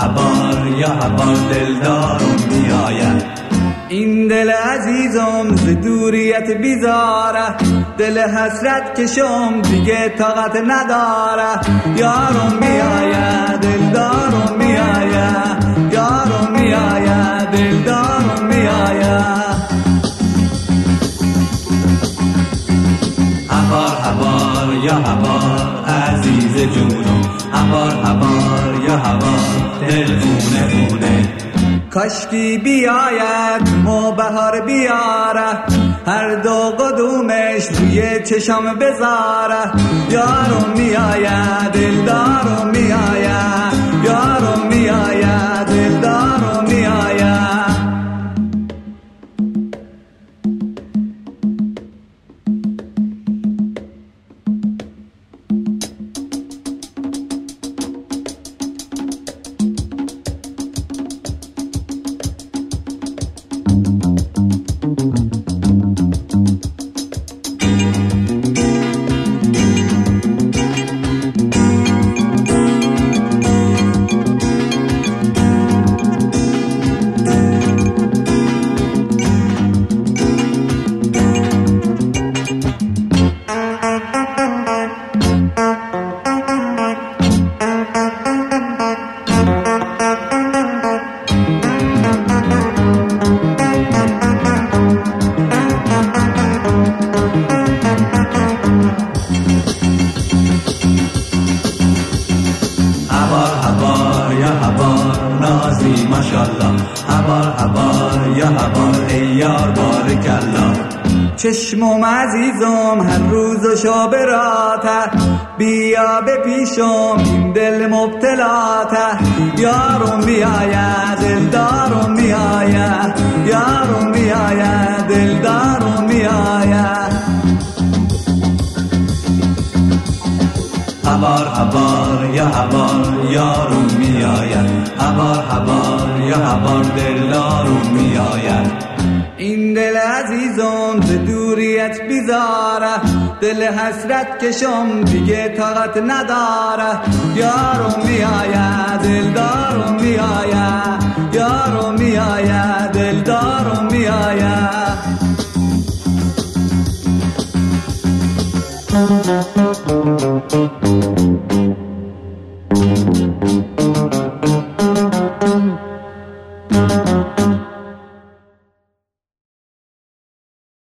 هبار یا هبار دلدارم میآید. این دل عزیزم ز دوریت بیزاره، دل حسرت کشم دیگه طاقت نداره. یارم میآید دلدارم میآید، یارم میآید دلدارم میآید. هبار هبار یا هبار عزیز جونم، هبار هبار یا هبار دل خونه خونه. کاشکی بیاید مو بهار بیاره، هر دو قدومش روی چشم بذاره. یارم میآید دلدارم میآید، یارم میآید دلدارم میآید. نازی ماشالله، هبار هبار یا هبار ای یار بارکالله. چشمم عزیزم هر روز و شب راته، بیا به پیشم این دل مبتلاته. یارم میآید دلدارم میآید، یارم میآید دلدارم میآید. هبار هبار یا هبار یارم میآید، هبار هبار یا هبار دلدارم میآید. این دل عزیزم ز دوریت بیزاره، دل حسرت کشم دیگه طاقت نداره. یارم میآید دلدارم میآید، یارم میآید دلدارم میآید.